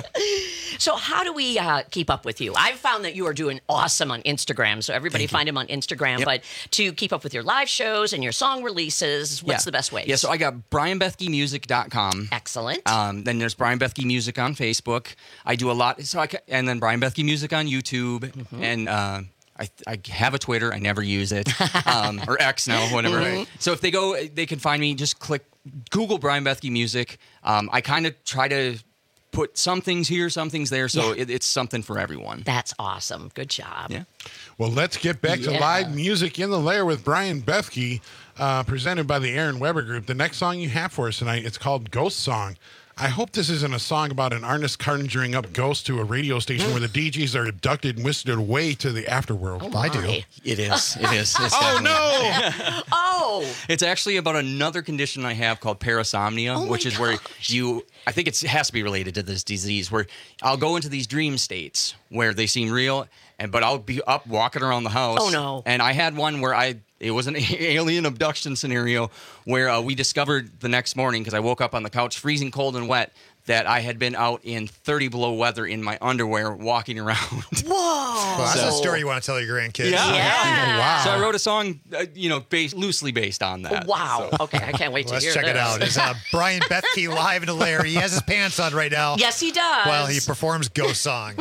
So how do we uh, keep up with you? I've found that you are doing awesome on Instagram. So everybody find him on Instagram. Yep. But to keep up with your live shows and your song releases, what's Yeah. the best way? Yeah, so I got brian bethke music dot com. Excellent. Um, then there's Brian Bethke Music on Facebook. I do a lot. So I ca- and then Brian Bethke Music on YouTube. Mm-hmm. And uh, I, I have a Twitter. I never use it. Um, or X now, whatever. Mhm. So if they go, they can find me. Just click Google Brian Bethke Music. Um, I kind of try to put some things here, some things there. So Yeah. it, it's something for everyone. That's awesome. Good job. Yeah. Well, let's get back to Yeah. live music in the lair with Brian Bethke, uh, presented by the Aaron Weber Group. The next song you have for us tonight, it's called Ghost Song. I hope this isn't a song about an artist conjuring up ghosts to a radio station where the D Js are abducted and whisked away to the afterworld. Oh, I do. my. It is. It is. It's Oh, definitely- no! Oh, It's actually about another condition I have called parasomnia, Oh my which is where you, I think it's, it has to be related to this disease, where I'll go into these dream states where they seem real, and but I'll be up walking around the house. Oh, no. And I had one where I, it was an alien abduction scenario where uh, we discovered the next morning, because I woke up on the couch freezing cold and wet, that I had been out in thirty below weather in my underwear walking around. whoa. Well, that's a So- story you want to tell your grandkids. Yeah. Wow. So I wrote a song, uh, you know, based, loosely based on that. Wow. Okay, I can't wait to Let's hear check this. it out. It's uh, Brian Bethke live in the lair. He has his pants on right now Yes, he does. while he performs Ghost Song.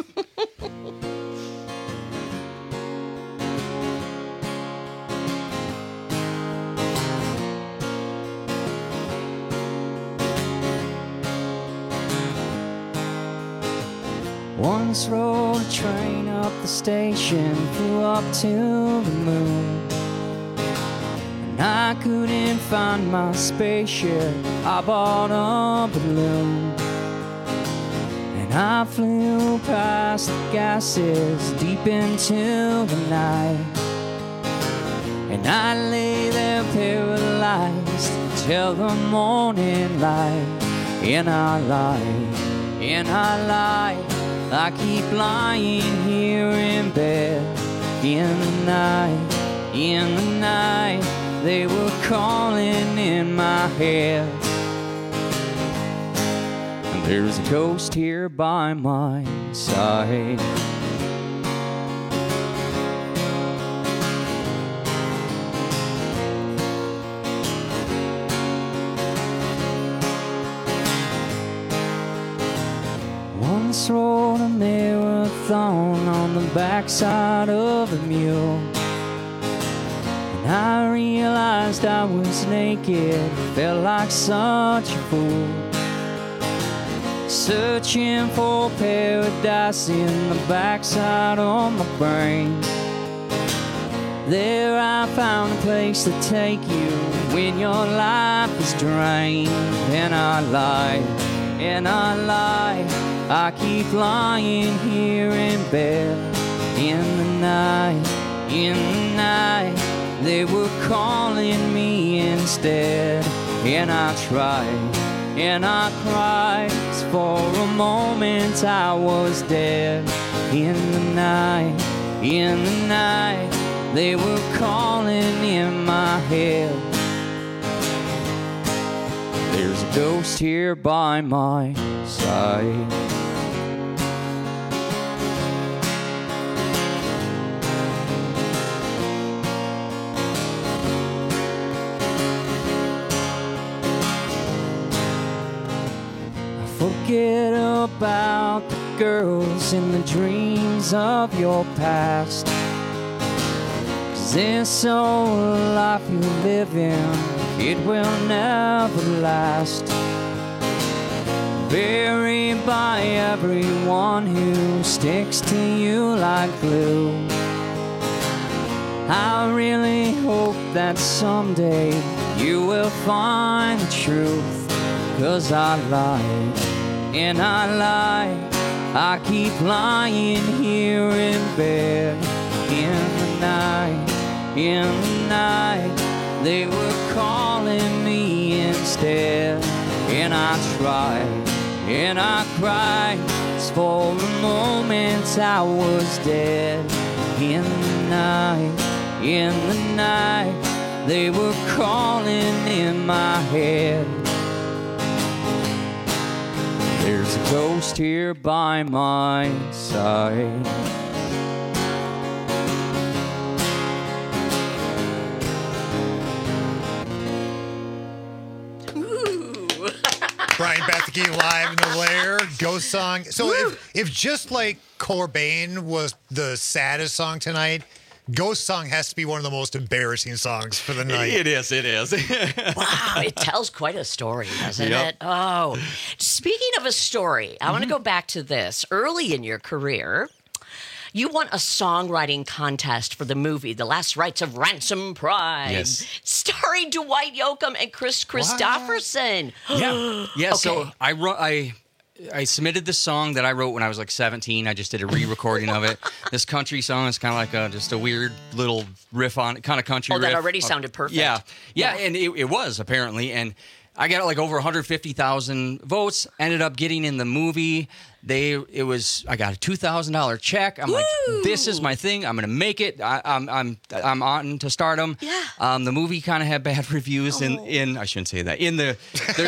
Once rode a train up the station, flew up to the moon. And I couldn't find my spaceship, I bought a balloon. And I flew past the gases deep into the night. And I lay there paralyzed till the morning light. And I lie, and I lie, I keep lying here in bed. In the night, in the night, they were calling in my head. And there's a ghost here by my side. once rode a marathon on the backside of a mule. And I realized I was naked, felt like such a fool. Searching for paradise in the backside of my brain. There I found a place to take you when your life is drained. And I lied, and I lied, I keep lying here in bed. In the night, in the night, they were calling me instead. And I tried, and I cried, for a moment I was dead. In the night, in the night, they were calling in my head. There's a ghost here by my side. Forget about the girls and the dreams of your past. This old life you live in, it will never last. Buried by everyone who sticks to you like glue. I really hope that someday you will find the truth. 'Cause I lied, and I lied, I keep lying here in bed. In the night, in the night, they were calling me instead. And I tried, and I cried, 'cause for a moment I was dead. In the night, in the night, they were calling in my head. There's a ghost here by my side. Brian Bethke live in the Lair, Ghost Song. So if, if just like Cobain was the saddest song tonight, Ghost Song has to be one of the most embarrassing songs for the night. It is, it is. Wow, it tells quite a story, doesn't Yep. it? Oh, speaking of a story, I want to go back to this. Early in your career, you won a songwriting contest for the movie The Last Rites of Ransom Pride, Yes. starring Dwight Yoakam and Chris Christopherson. Yeah, yeah. Okay. So I wrote, I, I submitted this song that I wrote when I was like seventeen. I just did a re-recording of it. This country song is kind of like a, just a weird little riff on it, kind of country Oh, riff. that already sounded perfect. Yeah, yeah, Yeah. and it, it was apparently, and I got like over one hundred fifty thousand votes. Ended up getting in the movie. They, it was, I got a two thousand dollar check. I'm like, this is my thing. I'm gonna make it. I, I'm, I'm, I'm on to stardom. Yeah. Um, the movie kind of had bad reviews in, in, I shouldn't say that, in the, their,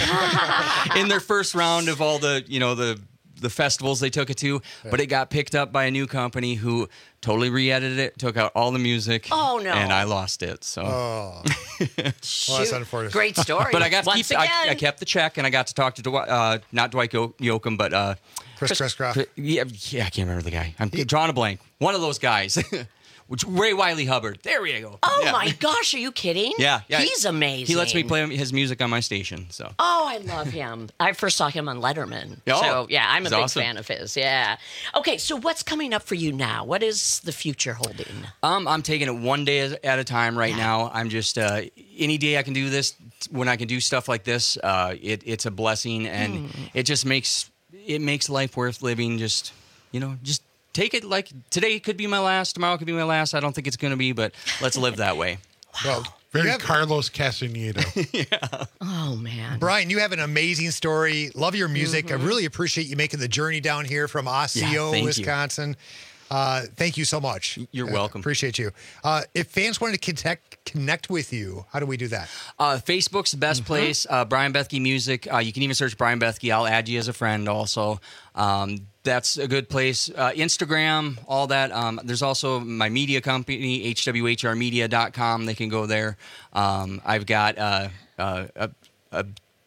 in their first round of all the, you know, the, the festivals they took it to, but it got picked up by a new company who totally re-edited it, took out all the music. Oh, no. And I lost it. So. Oh. Well, that's Shoot. unfortunate. Great story. But I got to Once keep. I, again. I kept the check, and I got to talk to Dwight, uh, not Dwight Yo- Yoakam, but uh, Chris Christoph. Chris- Yeah, yeah, I can't remember the guy. I'm drawing a blank. One of those guys. Which Ray Wiley Hubbard. There we go. Oh Yeah. my gosh, are you kidding? Yeah, yeah. He's amazing. He lets me play his music on my station. So. Oh, I love him. I first saw him on Letterman. Oh, so, yeah, I'm a he's big awesome. fan of his. Yeah. Okay, so what's coming up for you now? What is the future holding? Um, I'm taking it one day at a time right now. I'm just uh, any day I can do this. When I can do stuff like this, uh, it, it's a blessing, and Hmm. it just makes it makes life worth living. Just you know, just take it like today could be my last, tomorrow could be my last. I don't think it's going to be, but let's live that way. Well, Very you have- Carlos Castaneda. Oh, man. Brian, you have an amazing story. Love your music. I really appreciate you making the journey down here from Osseo, Yeah, thank you. Wisconsin. Uh, thank you so much. You're Uh, welcome. Appreciate you. Uh, if fans wanted to connect, connect with you, how do we do that? Uh, Facebook's the best place. Uh, Brian Bethke Music. Uh, you can even search Brian Bethke. I'll add you as a friend also. Um, that's a good place. Uh, Instagram, all that. Um, there's also my media company, H W H R media dot com. They can go there. Um, I've got uh, uh, a, a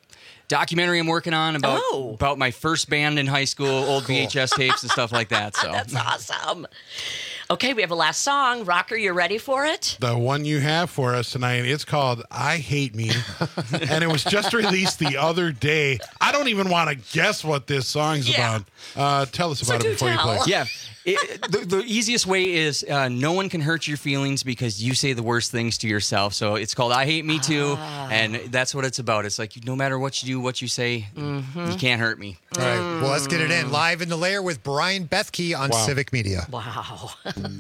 documentary I'm working on about Oh. about my first band in high school, old V H S tapes and stuff like that. So That's awesome. Okay, we have a last song. Rocker, you ready for it? The one you have for us tonight, it's called I Hate Me. And it was just released the other day. I don't even want to guess what this song's Yeah. about. Uh, tell us about do it before tell. you play. yeah. It, the, the easiest way is uh, no one can hurt your feelings because you say the worst things to yourself. So it's called I Hate Me Too, Ah. and that's what it's about. It's like no matter what you do, what you say, Mm-hmm. you can't hurt me. All right. Well, let's get it in. Live in the Lair with Brian Bethke on Wow. Civic Media. Wow.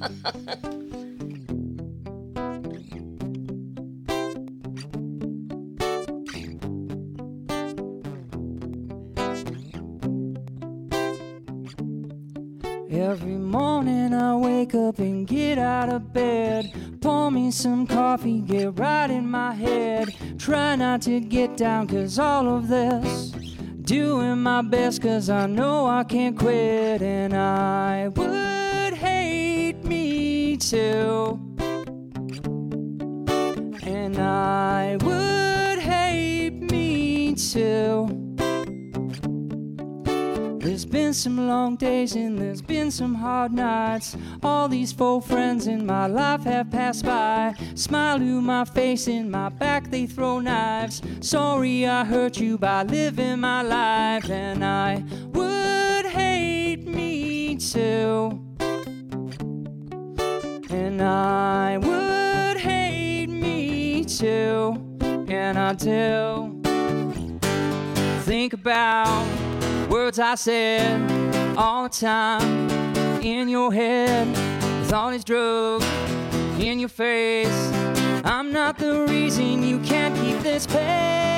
Every morning I wake up and get out of bed. Pour me some coffee, get right in my head. Try not to get down cause all of this. Doing my best cause I know I can't quit. And I would hate me too. And I would hate me too. There's been some long days and there's been some hard nights. All these faux friends in my life have passed by. Smile to my face, in my back they throw knives. Sorry I hurt you by living my life. And I would hate me too. And I would hate me too. And I do. Think about words I said all the time in your head, with all these drugs in your face. I'm not the reason you can't keep this pace.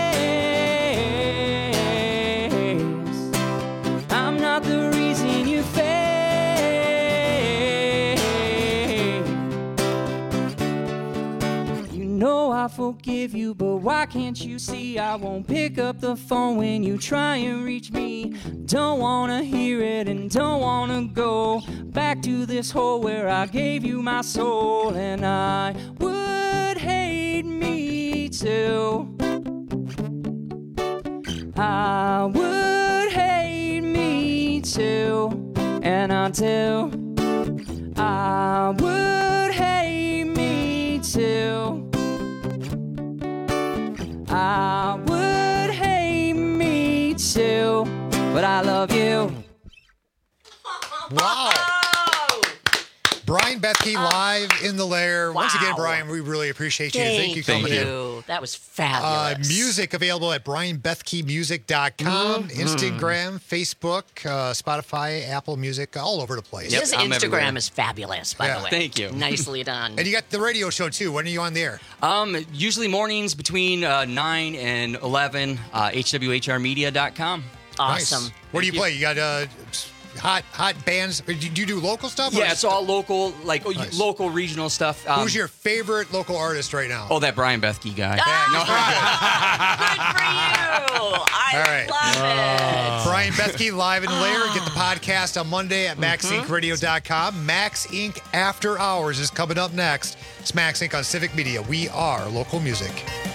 I'm not the reason you fade. You know I forgive you, but why can't you see I won't pick up the phone when you try and reach me? Don't wanna hear it and don't wanna go back to this hole where I gave you my soul. And I would hate me too. I would hate me too. And I do. I would hate me too. I would hate me too, but I love you. Wow. Brian Bethke live in the Lair. Once again, Wow. Brian, we really appreciate you. Thank, Thank you for coming in. That was Uh, fabulous. music available at brian bethke music dot com, Mhm. Instagram, Facebook, uh, Spotify, Apple Music, all over the place. His Instagram is fabulous, by the way. Thank you. Nicely done. And you got the radio show, too. When are you on the air? Um, usually mornings between uh, nine and eleven, uh, H W H R media dot com. Nice. Where do you, Thank play? You got uh, hot hot bands? Do you do local stuff? or Yeah, is- it's all local, like oh, you- Nice. local, regional stuff. Um, Who's your favorite local artist right now? Oh, that Brian Bethke guy. I All right. love it. Brian Bethke live in the Lair. Get the podcast on Monday at max inc radio dot com. Max Inc After Hours is coming up next. It's Max Inc on Civic Media. We are local music.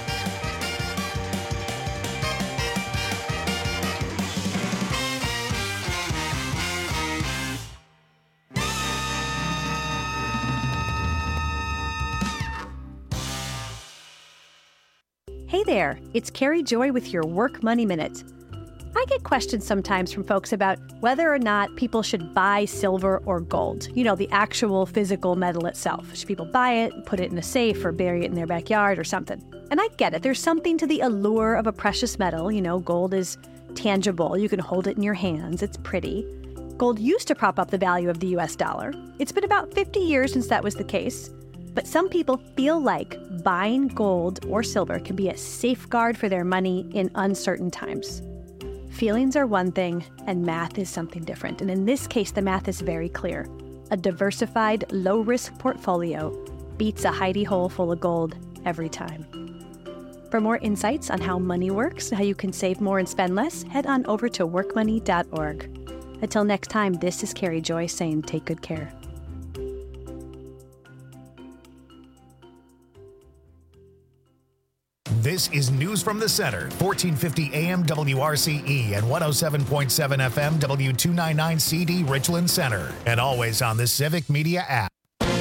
Hey there, it's Carrie Joy with your Work Money Minute. I get questions sometimes from folks about whether or not people should buy silver or gold. You know, the actual physical metal itself. Should people buy it, put it in a safe, or bury it in their backyard or something? And I get it. There's something to the allure of a precious metal. You know, gold is tangible. You can hold it in your hands. It's pretty. Gold used to prop up the value of the U S dollar. It's been about fifty years since that was the case. But some people feel like buying gold or silver can be a safeguard for their money in uncertain times. Feelings are one thing, and math is something different. And in this case, the math is very clear. A diversified, low-risk portfolio beats a hidey hole full of gold every time. For more insights on how money works and how you can save more and spend less, head on over to work money dot org. Until next time, this is Carrie Joy saying take good care. This This is News from the Center, fourteen fifty A M W R C E and one oh seven point seven F M W two ninety-nine C D Richland Center. And always on the Civic Media app.